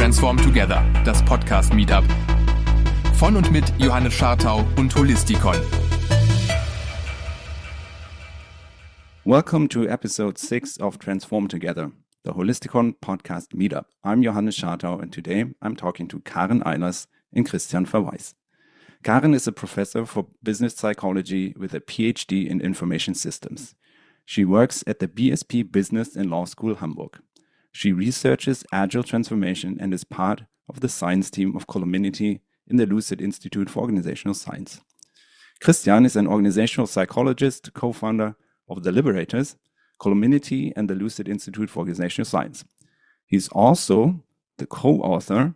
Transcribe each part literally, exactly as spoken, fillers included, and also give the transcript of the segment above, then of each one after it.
Transform Together, das Podcast Meetup. Von und mit Johannes Schartau und Holisticon. Welcome to episode six of Transform Together, the Holisticon podcast Meetup. I'm Johannes Schartau, and today I'm talking to Karen Eilers and Christian Verweis. Karen is a professor for business psychology with a P H D in information systems. She works at the B S P Business and Law School Hamburg. She researches agile transformation and is part of the science team of Colominity in the Lucid Institute for Organizational Science. Christian is an organizational psychologist, co-founder of The Liberators, Colominity, and the Lucid Institute for Organizational Science. He's also the co-author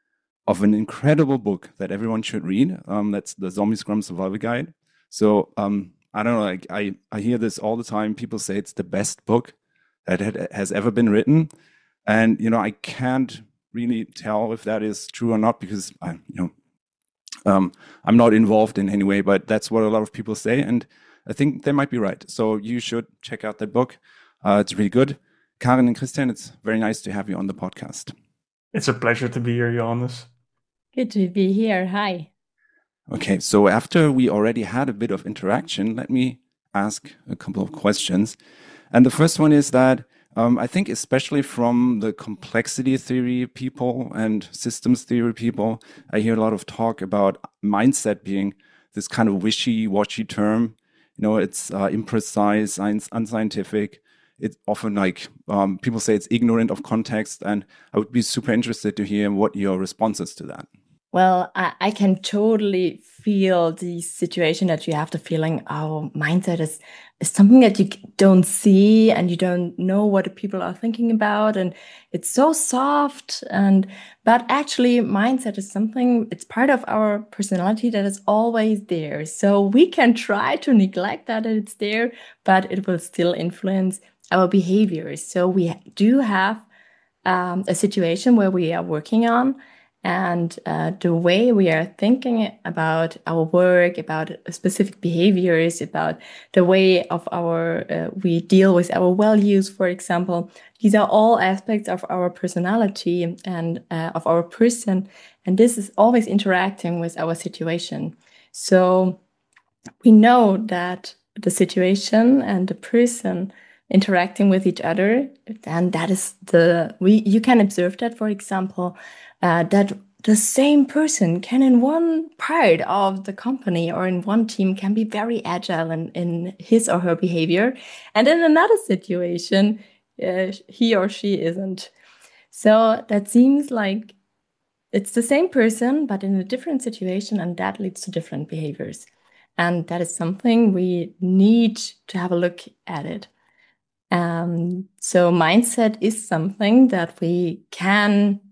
of an incredible book that everyone should read. Um, that's the Zombie Scrum Survival Guide. So um, I don't know, like I, I hear this all the time. People say it's the best book that had, has ever been written. And, you know, I can't really tell if that is true or not because, I, you know, um, I'm not involved in any way, but that's what a lot of people say. And I think they might be right. So you should check out that book. Uh, it's really good. Karen and Christian, it's very nice to have you on the podcast. It's a pleasure to be here, Johannes. Good to be here. Hi. Okay, so after we already had a bit of interaction, let me ask a couple of questions. And the first one is that um, I think especially from the complexity theory people and systems theory people, I hear a lot of talk about mindset being this kind of wishy-washy term. You know, it's uh, imprecise, science, unscientific. It's often like um, people say it's ignorant of context. And I would be super interested to hear what your responses to that. Well, I, I can totally feel the situation that you have the feeling, oh, mindset is, is something that you don't see and you don't know what the people are thinking about. And it's so soft. And but actually, mindset is something, it's part of our personality that is always there. So we can try to neglect that it's there, but it will still influence our behaviors. So we do have um, a situation where we are working on. And uh, the way we are thinking about our work, about specific behaviors, about the way of our uh, we deal with our values, for example, these are all aspects of our personality and uh, of our person. And this is always interacting with our situation. So we know that the situation and the person interacting with each other, and that is the we you can observe that, for example, uh, that the same person can in one part of the company or in one team can be very agile in, in his or her behavior, and in another situation uh, he or she isn't. So that seems like it's the same person but in a different situation, and that leads to different behaviors, and that is something we need to have a look at it. Um, so mindset is something that we can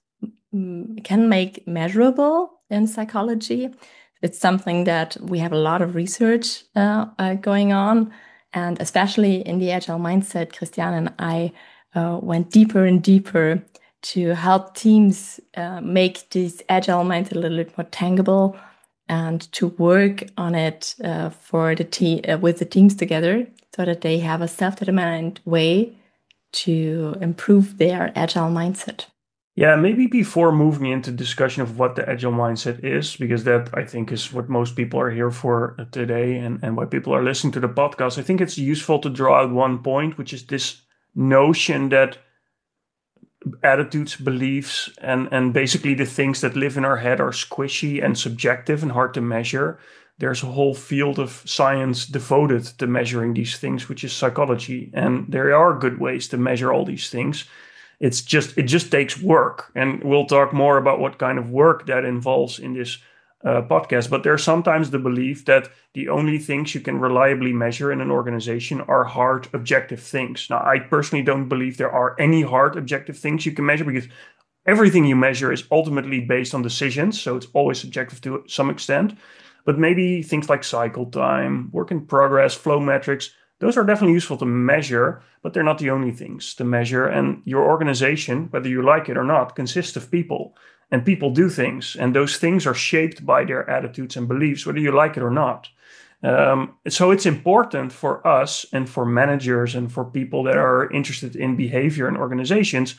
can make measurable in psychology. It's something that we have a lot of research uh, uh, going on, and especially in the agile mindset, Christian and I uh, went deeper and deeper to help teams uh, make this agile mindset a little bit more tangible and to work on it uh, for the team uh, with the teams together, so that they have a self-determined way to improve their agile mindset. Yeah, maybe before moving into discussion of what the agile mindset is, because that I think is what most people are here for today and, and why people are listening to the podcast, I think it's useful to draw out one point, which is this notion that attitudes, beliefs, and, and basically the things that live in our head are squishy and subjective and hard to measure. There's a whole field of science devoted to measuring these things, which is psychology. And there are good ways to measure all these things. It's just, it just takes work. And we'll talk more about what kind of work that involves in this uh, podcast. But there's sometimes the belief that the only things you can reliably measure in an organization are hard, objective things. Now, I personally don't believe there are any hard, objective things you can measure, because everything you measure is ultimately based on decisions. So it's always subjective to some extent. But maybe things like cycle time, work in progress, flow metrics, those are definitely useful to measure, but they're not the only things to measure. And your organization, whether you like it or not, consists of people. And people do things. And those things are shaped by their attitudes and beliefs, whether you like it or not. Um, so it's important for us and for managers and for people that are interested in behavior in organizations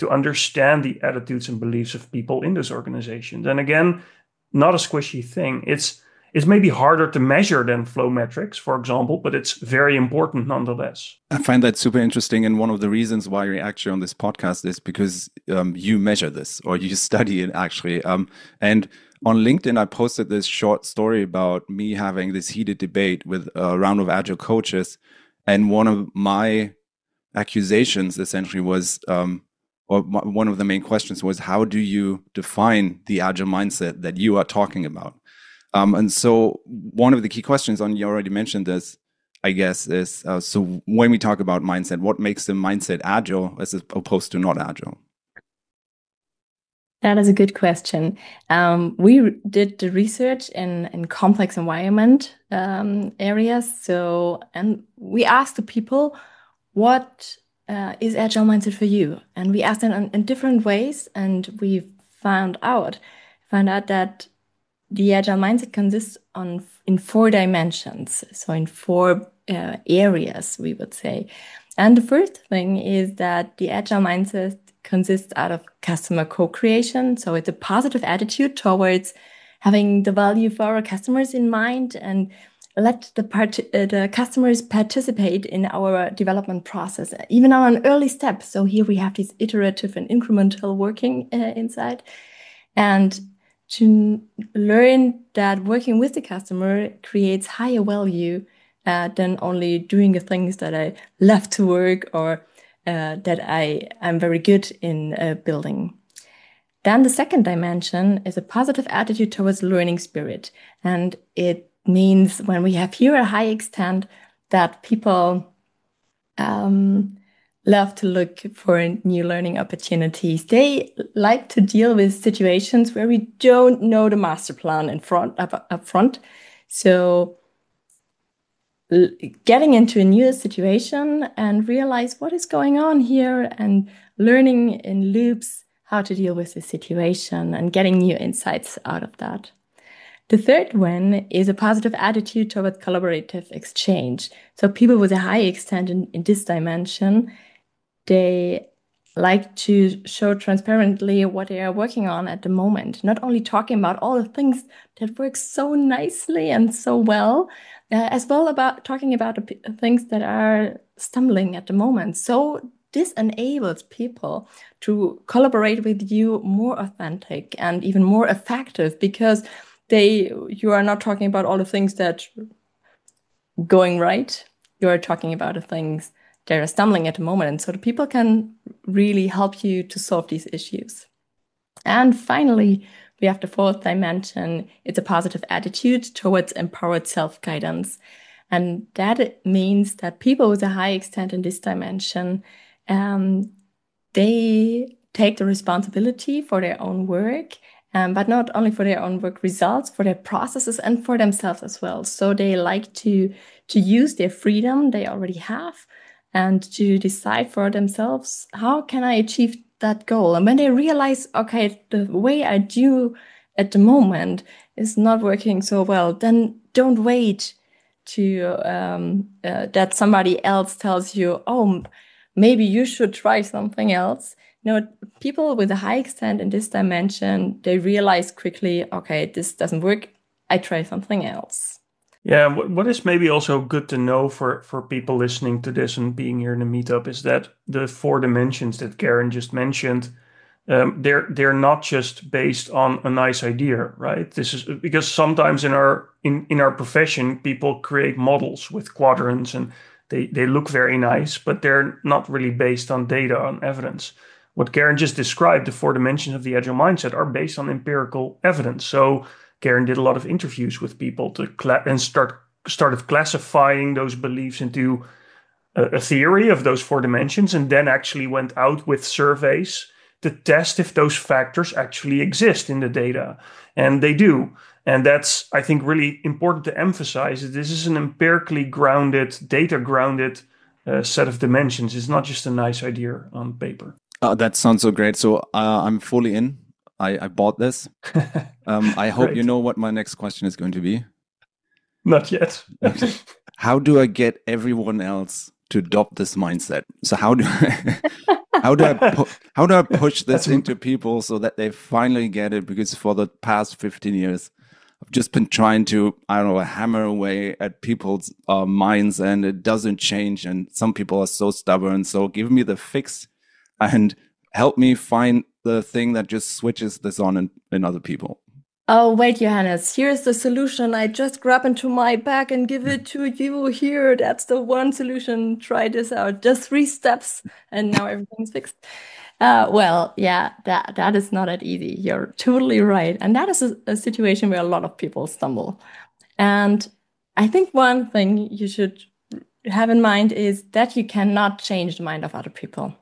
to understand the attitudes and beliefs of people in those organizations. And again, not a squishy thing. It's it's maybe harder to measure than flow metrics, for example, but it's very important nonetheless. I find that super interesting. And one of the reasons why you're actually on this podcast is because um, you measure this, or you study it actually. Um, and on LinkedIn, I posted this short story about me having this heated debate with a round of Agile coaches. And one of my accusations essentially was, um, or one of the main questions was, how do you define the Agile mindset that you are talking about? Um, and so one of the key questions, and you already mentioned this, I guess, is, uh, so when we talk about mindset, what makes the mindset agile as opposed to not agile? That is a good question. Um, we did the research in, in complex environment um, areas. So, and we asked the people, what uh, is agile mindset for you? And we asked them in, in different ways, and we found out, found out that the agile mindset consists on in four dimensions, so in four uh, areas, we would say. And the first thing is that the agile mindset consists out of customer co-creation. So it's a positive attitude towards having the value for our customers in mind and let the part uh, the customers participate in our development process, even on an early step. So here we have this iterative and incremental working uh, inside, and to learn that working with the customer creates higher value uh, than only doing the things that I love to work or uh, that I am very good in uh, building. Then the second dimension is a positive attitude towards learning spirit. And it means when we have here a high extent that people um, love to look for new learning opportunities. They like to deal with situations where we don't know the master plan in front up, up front. So l- getting into a new situation and realize what is going on here and learning in loops how to deal with the situation and getting new insights out of that. The third one is a positive attitude towards collaborative exchange. So people with a high extent in, in this dimension, they like to show transparently what they are working on at the moment, not only talking about all the things that work so nicely and so well, uh, as well about talking about the p- things that are stumbling at the moment. So this enables people to collaborate with you more authentic and even more effective, because they you are not talking about all the things that are going right. You are talking about the things that are stumbling at the moment. And so the people can really help you to solve these issues. And finally, we have the fourth dimension. It's a positive attitude towards empowered self-guidance. And that means that people with a high extent in this dimension, um, they take the responsibility for their own work, um, but not only for their own work results, for their processes and for themselves as well. So they like to, to use their freedom they already have and to decide for themselves, how can I achieve that goal? And when they realize, okay, the way I do at the moment is not working so well, then don't wait to um, uh, that somebody else tells you, oh, maybe you should try something else. No, people with a high extent in this dimension, they realize quickly, okay, this doesn't work. I try something else. Yeah, what is maybe also good to know for, for people listening to this and being here in the meetup is that the four dimensions that Karen just mentioned, um, they're they're not just based on a nice idea, right? This is because sometimes in our in, in our profession, people create models with quadrants and they, they look very nice, but they're not really based on data, on evidence. What Karen just described, the four dimensions of the Agile mindset, are based on empirical evidence. So Karen did a lot of interviews with people to cla- and start started classifying those beliefs into a, a theory of those four dimensions, and then actually went out with surveys to test if those factors actually exist in the data. And they do. And that's, I think, really important to emphasize that this is an empirically grounded, data-grounded uh, set of dimensions. It's not just a nice idea on paper. Uh, that sounds so great. So uh, I'm fully in. I, I bought this. Um, I hope you know what my next question is going to be. Not yet. How do I get everyone else to adopt this mindset? So how do I, how do I pu- how do I push this into people so that they finally get it? Because for the past fifteen years, I've just been trying to, I don't know, hammer away at people's uh, minds, and it doesn't change. And some people are so stubborn. So give me the fix and help me find the thing that just switches this on in, in other people. Oh, wait, Johannes, here's the solution. I just grab into my bag and give it to you here. That's the one solution. Try this out. Just three steps, and now everything's fixed. Uh, well, yeah, that that is not that easy. You're totally right. And that is a, a situation where a lot of people stumble. And I think one thing you should have in mind is that you cannot change the mind of other people.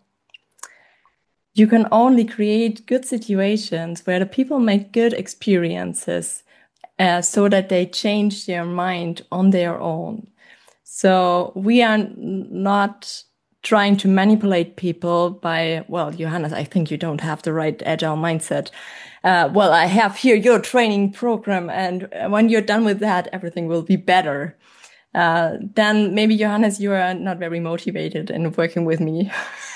You can only create good situations where the people make good experiences uh, so that they change their mind on their own. So we are n- not trying to manipulate people by, well, Johannes, I think you don't have the right agile mindset. Uh, well, I have here your training program, and when you're done with that, everything will be better. Uh, then maybe, Johannes, you are not very motivated in working with me.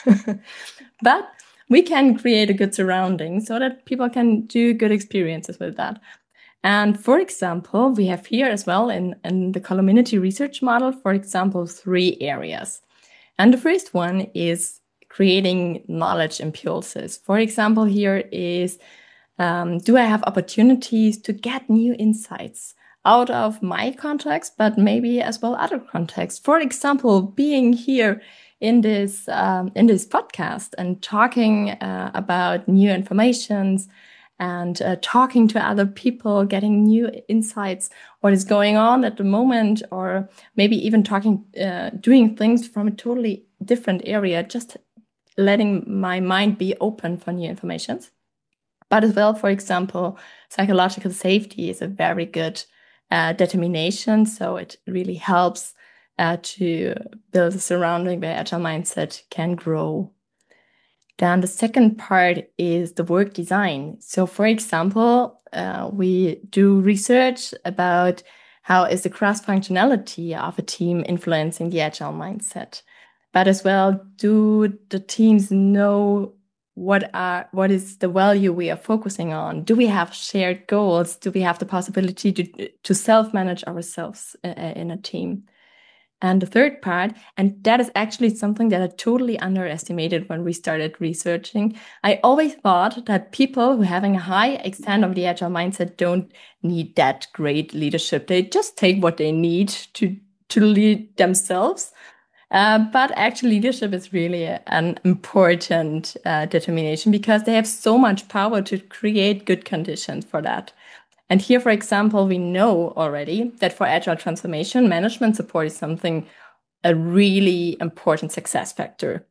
But we can create a good surrounding so that people can do good experiences with that. And for example, we have here as well in, in the community research model, for example, three areas. And the first one is creating knowledge impulses. For example, here is, um, do I have opportunities to get new insights out of my context, but maybe as well other contexts? For example, being here in this um, in this podcast and talking uh, about new informations and uh, talking to other people, getting new insights, what is going on at the moment, or maybe even talking, uh, doing things from a totally different area, just letting my mind be open for new informations. But as well, for example, psychological safety is a very good uh, determination. So it really helps Uh, to build a surrounding where agile mindset can grow. Then the second part is the work design. So for example, uh, we do research about how is the cross-functionality of a team influencing the agile mindset. But as well, do the teams know what are what is the value we are focusing on? Do we have shared goals? Do we have the possibility to, to self-manage ourselves uh, in a team? And the third part, and that is actually something that I totally underestimated when we started researching. I always thought that people who having a high extent of the agile mindset don't need that great leadership. They just take what they need to, to lead themselves. Uh, but actually leadership is really a, an important uh, determination because they have so much power to create good conditions for that. And here, for example, we know already that for agile transformation, management support is something, a really important success factor.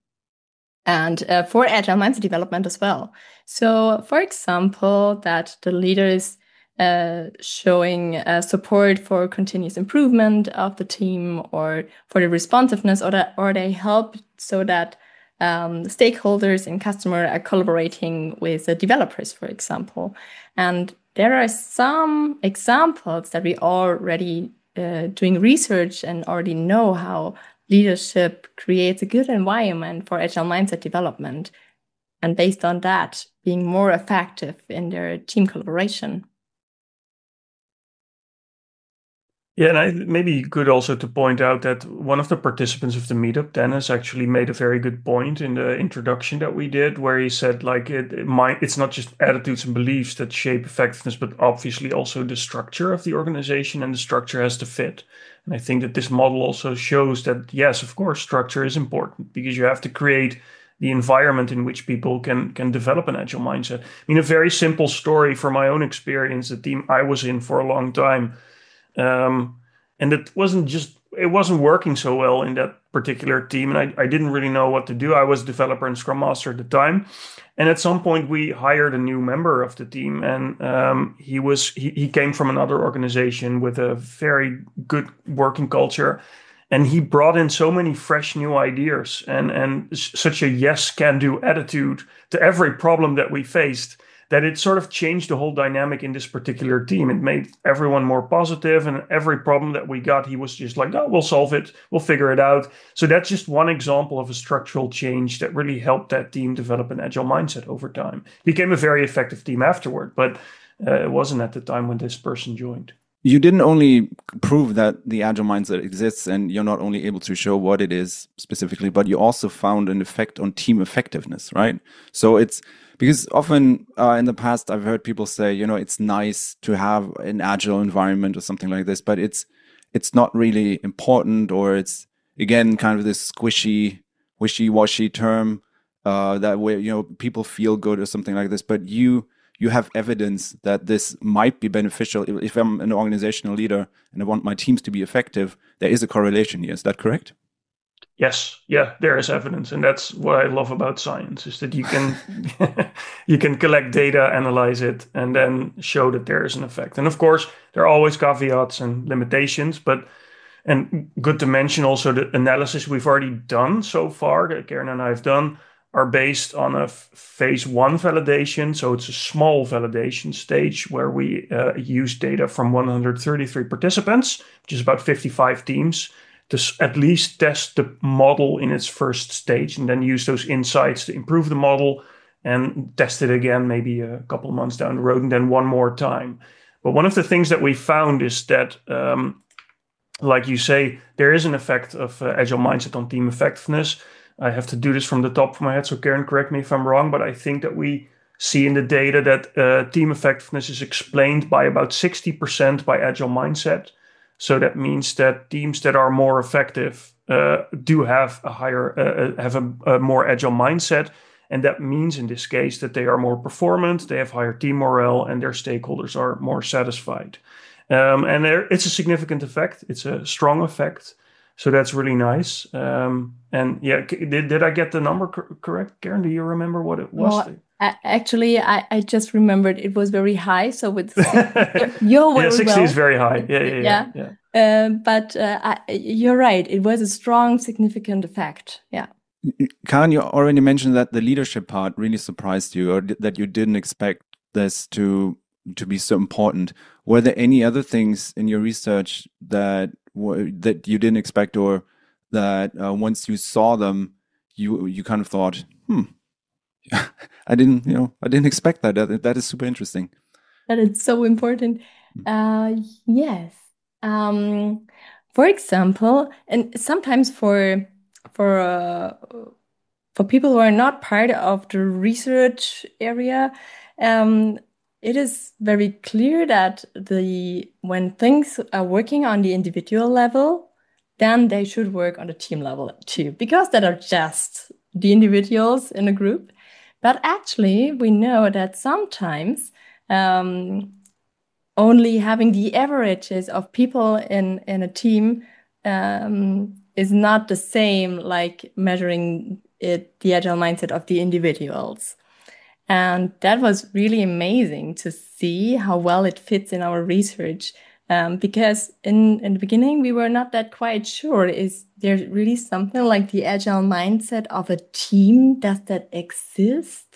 And uh, for agile mindset development as well. So, for example, that the leaders uh, showing uh, support for continuous improvement of the team or for the responsiveness, or, that, or they help so that um, stakeholders and customer are collaborating with the developers, for example. And there are some examples that we already uh, doing research and already know how leadership creates a good environment for agile mindset development. And based on that, being more effective in their team collaboration. Yeah, and I, maybe you could also to point out that one of the participants of the meetup, Dennis, actually made a very good point in the introduction that we did, where he said, like, it, it might, it's not just attitudes and beliefs that shape effectiveness, but obviously also the structure of the organization, and the structure has to fit. And I think that this model also shows that, yes, of course, structure is important because you have to create the environment in which people can can develop an agile mindset. I mean, a very simple story from my own experience, the team I was in for a long time. Um, and it wasn't just, it wasn't working so well in that particular team. And I, I didn't really know what to do. I was developer and scrum master at the time. And at some point we hired a new member of the team, and um, he was, he, he came from another organization with a very good working culture. And he brought in so many fresh new ideas and, and such a yes can do attitude to every problem that we faced, that it sort of changed the whole dynamic in this particular team. It made everyone more positive, and every problem that we got, he was just like, oh, we'll solve it. We'll figure it out. So that's just one example of a structural change that really helped that team develop an agile mindset over time. Became a very effective team afterward, but uh, it wasn't at the time when this person joined. You didn't only prove that the agile mindset exists and you're not only able to show what it is specifically, but you also found an effect on team effectiveness, right? So it's because often uh, in the past, I've heard people say, you know, it's nice to have an agile environment or something like this, but it's it's not really important, or it's, again, kind of this squishy, wishy-washy term uh, that where, you know, people feel good or something like this. But you you have evidence that this might be beneficial. If I'm an organizational leader and I want my teams to be effective, there is a correlation here. Is that correct? Yes, yeah, there is evidence, and that's what I love about science, is that you can you can collect data, analyze it, and then show that there is an effect. And of course, there are always caveats and limitations, but and good to mention also the analysis we've already done so far, that Karen and I have done, are based on a phase one validation. So it's a small validation stage where we uh, use data from one hundred thirty-three participants, which is about fifty-five teams, to at least test the model in its first stage, and then use those insights to improve the model and test it again, maybe a couple of months down the road, and then one more time. But one of the things that we found is that, um, like you say, there is an effect of uh, agile mindset on team effectiveness. I have to do this from the top of my head, so Karen, correct me if I'm wrong, but I think that we see in the data that uh, team effectiveness is explained by about sixty percent by agile mindset. So that means that teams that are more effective uh, do have a higher, uh, have a, a more agile mindset. And that means in this case that they are more performant, they have higher team morale, and their stakeholders are more satisfied. Um, and there, it's a significant effect. It's a strong effect. So that's really nice. Um, and yeah, did, did I get the number cor- correct, Karen? Do you remember what it was? Well, actually, I, I just remembered it was very high. So with you're very yeah, sixty well. is very high. Yeah, yeah, yeah. yeah. yeah. Uh, but uh, I, you're right. It was a strong, significant effect. Yeah. Karen, you already mentioned that the leadership part really surprised you, or that you didn't expect this to to be so important. Were there any other things in your research that that you didn't expect, or that uh, once you saw them, you you kind of thought, hmm, I didn't, you know, I didn't expect that. That, that is super interesting. That is so important. Uh, yes. Um, for example, and sometimes for for uh, for people who are not part of the research area, um, it is very clear that the when things are working on the individual level, then they should work on the team level too, because that are just the individuals in a group. But actually, we know that sometimes um, only having the averages of people in, in a team um, is not the same like measuring it, the agile mindset of the individuals. And that was really amazing to see how well it fits in our research. Um, because in, in the beginning, we were not that quite sure. Is there really something like the agile mindset of a team? Does that exist?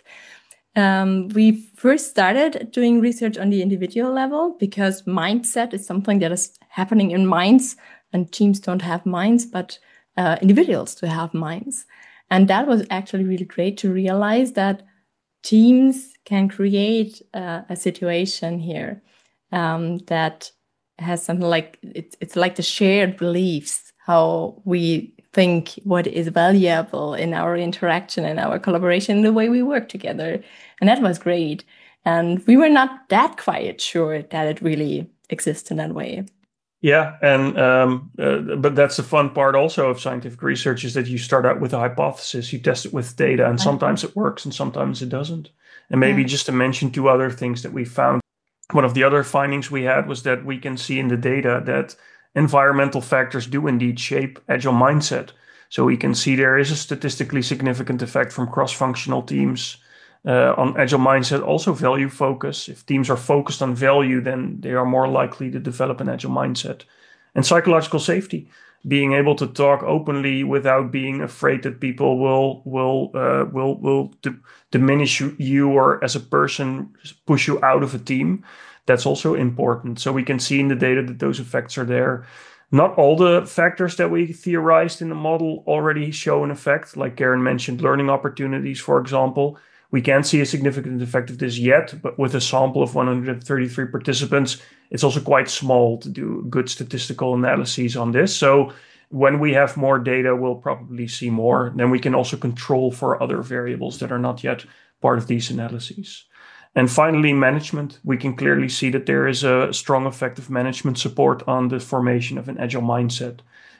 Um, we first started doing research on the individual level because mindset is something that is happening in minds, and teams don't have minds, but uh, individuals do have minds. And that was actually really great to realize that teams can create uh, a situation here um, that has something like, it's, it's like the shared beliefs, how we think what is valuable in our interaction and our collaboration, the way we work together. And that was great. And we were not that quite sure that it really exists in that way. Yeah, and um, uh, but that's the fun part also of scientific research, is that you start out with a hypothesis, you test it with data, and sometimes it works and sometimes it doesn't. And maybe yeah. just to mention two other things that we found. One of the other findings we had was that we can see in the data that environmental factors do indeed shape agile mindset. So we can see there is a statistically significant effect from cross-functional teams uh, on agile mindset. Also value focus. If teams are focused on value, then they are more likely to develop an agile mindset. And psychological safety. being able to talk openly without being afraid that people will will uh, will will d- diminish you or as a person push you out of a team. That's also important. So we can see in the data that those effects are there. Not all the factors that we theorized in the model already show an effect. Like Karen mentioned, learning opportunities, for example. We can't see a significant effect of this yet, but with a sample of one hundred thirty-three participants, it's also quite small to do good statistical analyses on this. So when we have more data, we'll probably see more. Then we can also control for other variables that are not yet part of these analyses. And finally, management. We can clearly see that there is a strong effect of management support on the formation of an agile mindset.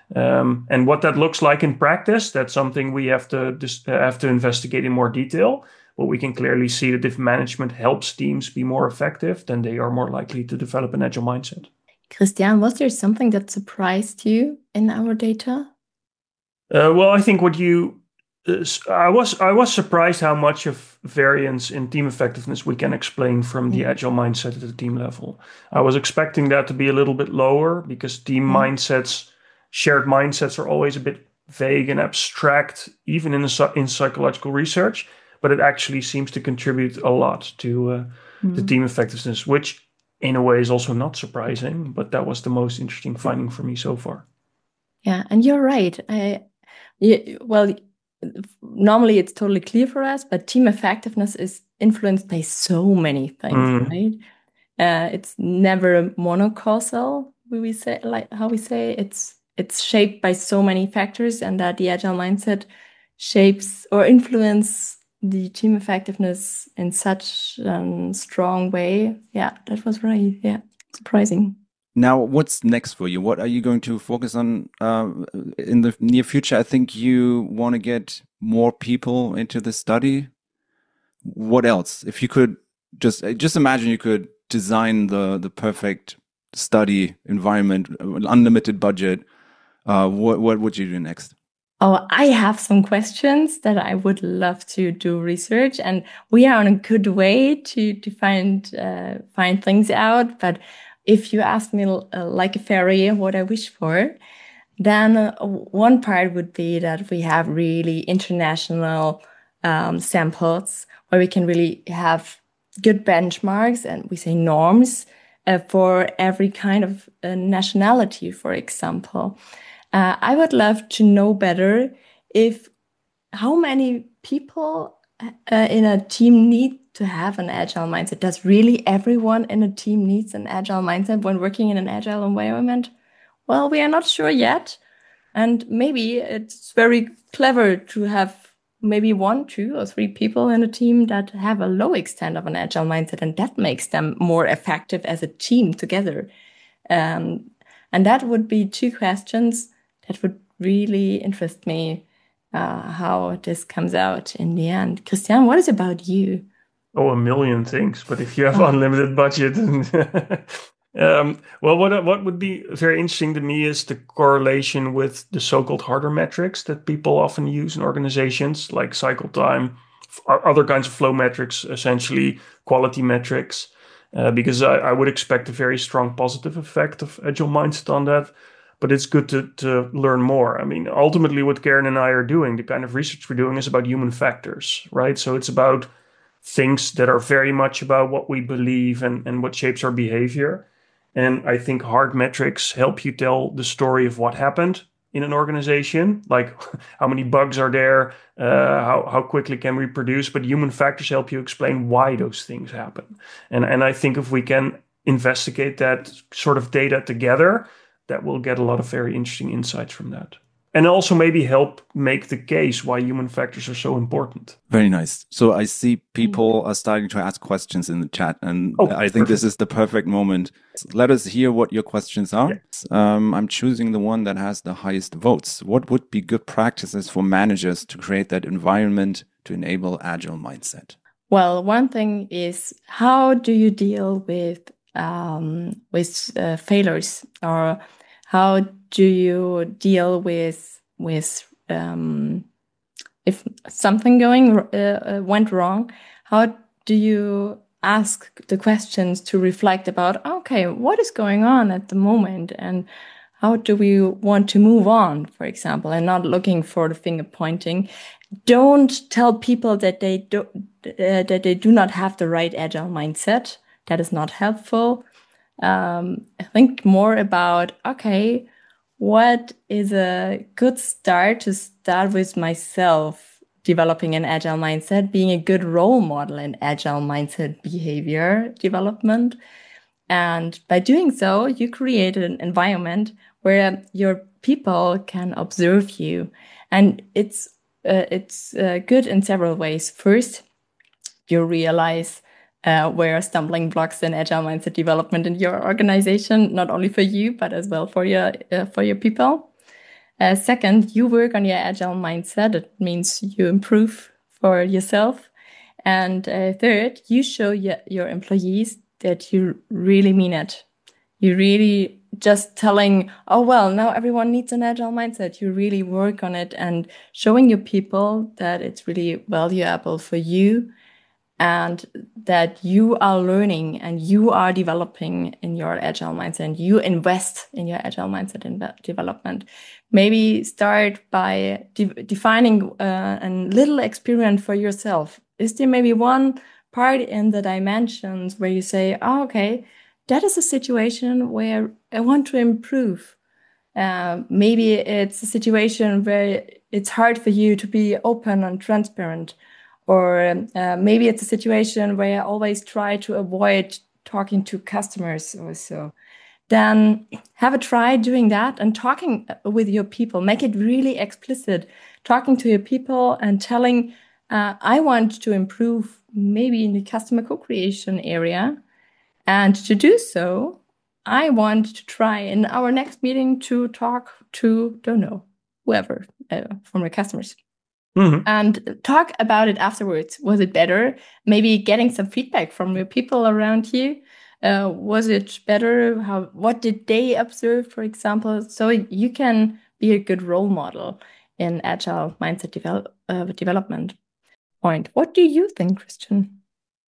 Um, and what that looks like in practice, that's something we have to just have to investigate in more detail. But we can clearly see that if management helps teams be more effective, then they are more likely to develop an agile mindset. Christian, was there something that surprised you in our data? Uh, well, I think what you, uh, I was I was surprised how much of variance in team effectiveness we can explain from the Yeah. agile mindset at the team level. I was expecting that to be a little bit lower because team Yeah. mindsets, shared mindsets are always a bit vague and abstract, even in a, in psychological research. But it actually seems to contribute a lot to uh, the Mm. team effectiveness, which in a way is also not surprising. But that was the most interesting finding for me so far. Yeah, and you're right. I, yeah, well, normally it's totally clear for us, but team effectiveness is influenced by so many things, Mm. right? Uh, it's never monocausal. We we say like how we say it's it's shaped by so many factors, and that the agile mindset shapes or influence the team effectiveness in such a strong way. Yeah, that was right. Yeah, surprising. Now, what's next for you? What are you going to focus on uh, in the near future? I think you want to get more people into the study. What else? If you could just just imagine you could design the the perfect study environment, unlimited budget. Uh, what what would you do next? Oh, I have some questions that I would love to do research, and we are on a good way to to find uh, find things out. But if you ask me uh, like a fairy what I wish for, then uh, one part would be that we have really international um, samples where we can really have good benchmarks and we say norms uh, for every kind of uh, nationality, for example. Uh, I would love to know better if how many people uh, in a team need to have an agile mindset. Does really everyone in a team needs an agile mindset when working in an agile environment? Well, we are not sure yet. And maybe it's very clever to have maybe one, two, or three people in a team that have a low extent of an agile mindset, and that makes them more effective as a team together. Um, and that would be two questions that would really interest me, uh, how this comes out in the end. Christian, what is about you? Oh, a million things. But if you have Oh. unlimited budget, um, well, what what would be very interesting to me is the correlation with the so-called harder metrics that people often use in organizations, like cycle time, f- other kinds of flow metrics, essentially quality metrics, uh, because I, I would expect a very strong positive effect of agile mindset on that. But it's good to to learn more. I mean, ultimately, what Karen and I are doing, the kind of research we're doing, is about human factors, right? So it's about things that are very much about what we believe and, and what shapes our behavior. And I think hard metrics help you tell the story of what happened in an organization, like how many bugs are there, uh, how, how quickly can we produce, but human factors help you explain why those things happen. And, and I think if we can investigate that sort of data together, that will get a lot of very interesting insights from that. And also maybe help make the case why human factors are so important. Very nice. So I see people are starting to ask questions in the chat, and Oh, I think perfect. this is the perfect moment. Let us hear what your questions are. Yeah. Um, I'm choosing the one that has the highest votes. What would be good practices for managers to create that environment to enable agile mindset? Well, one thing is, how do you deal with um, with uh, failures, or how do you deal with with um, if something going uh, went wrong? How do you ask the questions to reflect about, okay, what is going on at the moment, and how do we want to move on, for example, and not looking for the finger pointing. Don't tell people that they do, uh, that they do not have the right agile mindset. That is not helpful. Um, I think more about, okay, what is a good start to start with myself, developing an agile mindset, being a good role model in agile mindset behavior development. And by doing so, you create an environment where your people can observe you. And it's uh, it's uh, good in several ways. First, you realize uh, where stumbling blocks in agile mindset development in your organization, not only for you, but as well for your uh, for your people. Uh, second, you work on your agile mindset. It means you improve for yourself. And uh, third, you show your, your employees that you really mean it. You really just telling, oh, well, now everyone needs an agile mindset. You really work on it and showing your people that it's really valuable for you and that you are learning and you are developing in your agile mindset and you invest in your agile mindset in development. Maybe start by de- defining uh, a little experiment for yourself. Is there maybe one part in the dimensions where you say, oh, okay, that is a situation where I want to improve. Uh, maybe it's a situation where it's hard for you to be open and transparent. Or uh, maybe it's a situation where I always try to avoid talking to customers or so. Then have a try doing that and talking with your people. Make it really explicit. Talking to your people and telling, uh, I want to improve maybe in the customer co-creation area. And to do so, I want to try in our next meeting to talk to, don't know, whoever uh, from the customers. Mm-hmm. And talk about it afterwards. Was it better? Maybe getting some feedback from your people around you. Uh, was it better? How? What did they observe, for example? So you can be a good role model in agile mindset develop, uh, development. Point. What do you think, Christian?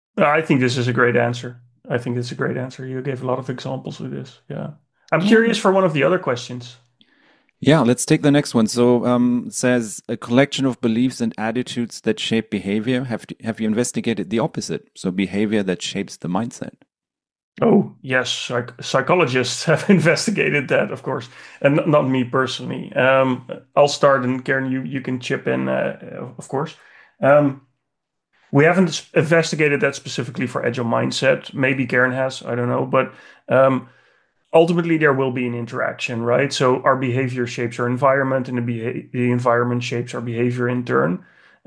I think this is a great answer. I think it's a great answer. You gave a lot of examples with this. Yeah. I'm yeah. curious for one of the other questions. Yeah, let's take the next one. So um, it says a collection of beliefs and attitudes that shape behavior. Have have you investigated the opposite? So behavior that shapes the mindset. Oh, yes. Psych- psychologists have investigated that, of course, and not me personally. Um, I'll start, and Karen, you, you can chip in, uh, of course. Um, we haven't investigated that specifically for Agile Mindset. Maybe Karen has, I don't know. But um, ultimately, there will be an interaction, right? So our behavior shapes our environment, and the, beha- the environment shapes our behavior in turn.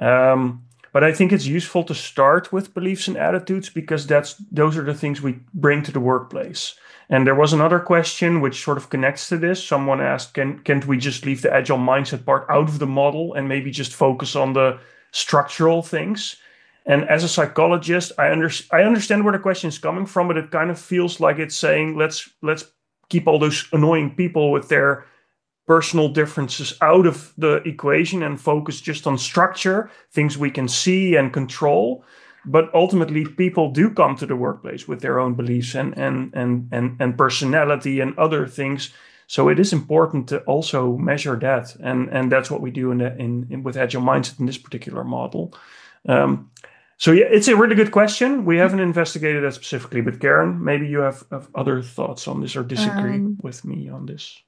Um, But I think it's useful to start with beliefs and attitudes because that's those are the things we bring to the workplace. And there was another question which sort of connects to this. Someone asked, can, can't we just leave the agile mindset part out of the model and maybe just focus on the structural things? And as a psychologist, I, under, I understand where the question is coming from, but it kind of feels like it's saying, let's let's keep all those annoying people with their personal differences out of the equation and focus just on structure, things we can see and control. But ultimately, people do come to the workplace with their own beliefs and and and and, and personality and other things. So it is important to also measure that, and and that's what we do in the, in, in with Agile Mindset in this particular model. Um, so yeah, it's a really good question. We haven't investigated that specifically, but Karen, maybe you have, have other thoughts on this or disagree um, with me on this.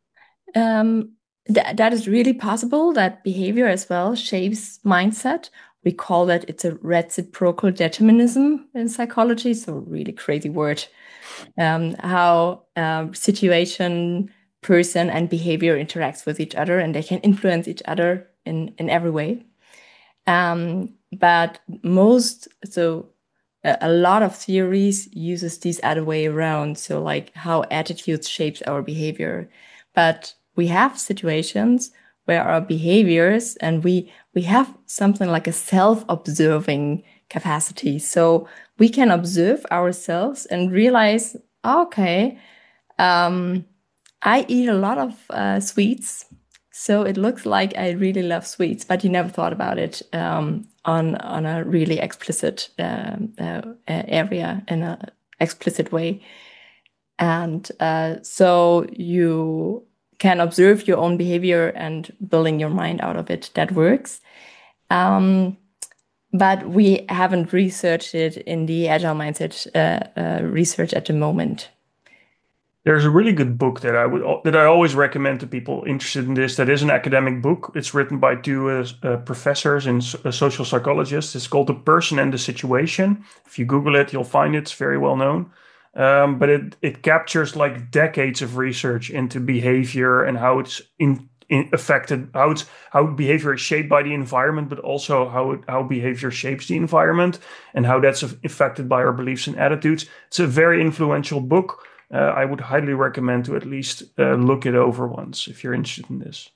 Um, th- that is really possible that behavior as well shapes mindset. We call that it's a reciprocal determinism in psychology. So really crazy word. Um, how um, situation, person, and behavior interacts with each other, and they can influence each other in, in every way. Um, but most, so a, a lot of theories uses these other way around. So like how attitudes shapes our behavior. But we have situations where our behaviors and we we have something like a self-observing capacity. So we can observe ourselves and realize, okay, um, I eat a lot of uh, sweets. So it looks like I really love sweets, but you never thought about it um, on, on a really explicit uh, uh, area, in an explicit way. And uh, so you can observe your own behavior and building your mind out of it. That works. Um, but we haven't researched it in the Agile Mindset uh, uh, research at the moment. There's a really good book that I would that I always recommend to people interested in this. That is an academic book. It's written by two uh, uh, professors and uh, social psychologists. It's called The Person and the Situation. If you Google it, you'll find it. It's very well known. Um, but it it captures like decades of research into behavior and how it's in, in affected, how it's how behavior is shaped by the environment, but also how it, how behavior shapes the environment and how that's affected by our beliefs and attitudes. It's a very influential book. Uh, I would highly recommend to at least uh, look it over once if you're interested in this.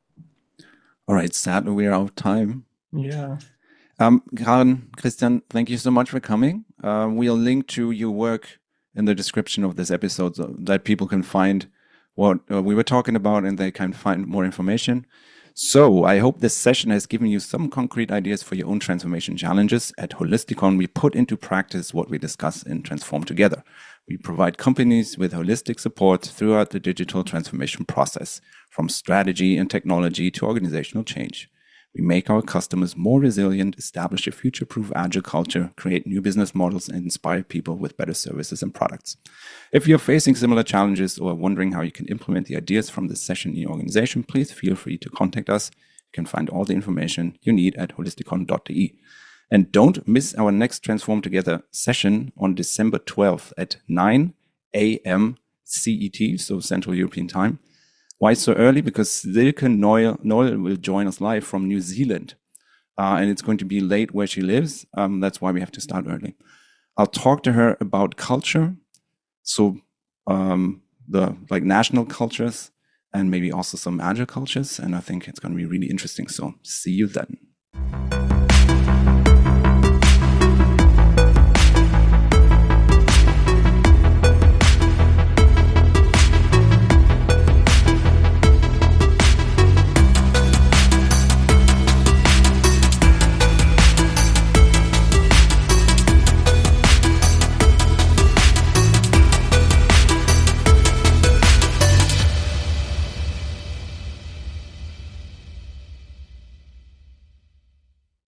All right, sadly we're out of time. Yeah. Um, Karen, Christian, thank you so much for coming. Uh, we'll link to your work in the description of this episode so that people can find what uh, we were talking about and they can find more information. So I hope this session has given you some concrete ideas for your own transformation challenges. At Holisticon, we put into practice what we discuss in Transform Together. We provide companies with holistic support throughout the digital transformation process, from strategy and technology to organizational change. We make our customers more resilient, establish a future-proof agile culture, create new business models, and inspire people with better services and products. If you're facing similar challenges or wondering how you can implement the ideas from this session in your organization, please feel free to contact us. You can find all the information you need at holisticon dot d e. And don't miss our next Transform Together session on December twelfth at nine a.m. C E T, so Central European Time. Why so early? Because Silke Noel, Noel will join us live from New Zealand. Uh, and it's going to be late where she lives. Um, that's why we have to start early. I'll talk to her about culture. So um, the like national cultures and maybe also some agile cultures. And I think it's going to be really interesting. So see you then.